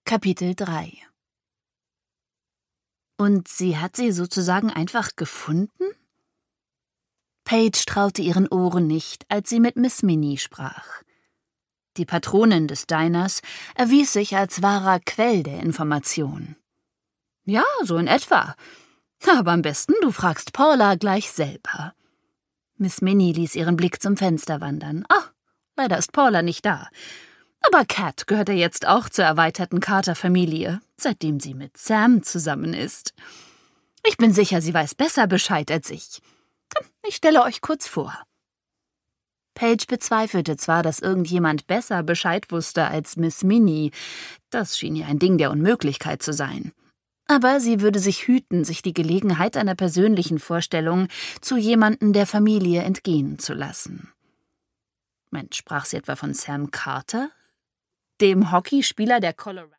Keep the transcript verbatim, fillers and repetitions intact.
Kapitel drei. Und sie hat sie sozusagen einfach gefunden? Paige traute ihren Ohren nicht, als sie mit Miss Minnie sprach. Die Patronin des Diners erwies sich als wahrer Quell der Information. Ja, so in etwa. Aber am besten, du fragst Paula gleich selber. Miss Minnie ließ ihren Blick zum Fenster wandern. Ah, leider ist Paula nicht da. Aber Cat gehört ja jetzt auch zur erweiterten Carter-Familie, seitdem sie mit Sam zusammen ist. Ich bin sicher, sie weiß besser Bescheid als ich. Ich stelle euch kurz vor. Paige bezweifelte zwar, dass irgendjemand besser Bescheid wusste als Miss Minnie. Das schien ihr ein Ding der Unmöglichkeit zu sein. Aber sie würde sich hüten, sich die Gelegenheit einer persönlichen Vorstellung zu jemandem der Familie entgehen zu lassen. Mensch, sprach sie etwa von Sam Carter? Dem Hockeyspieler der Colorado?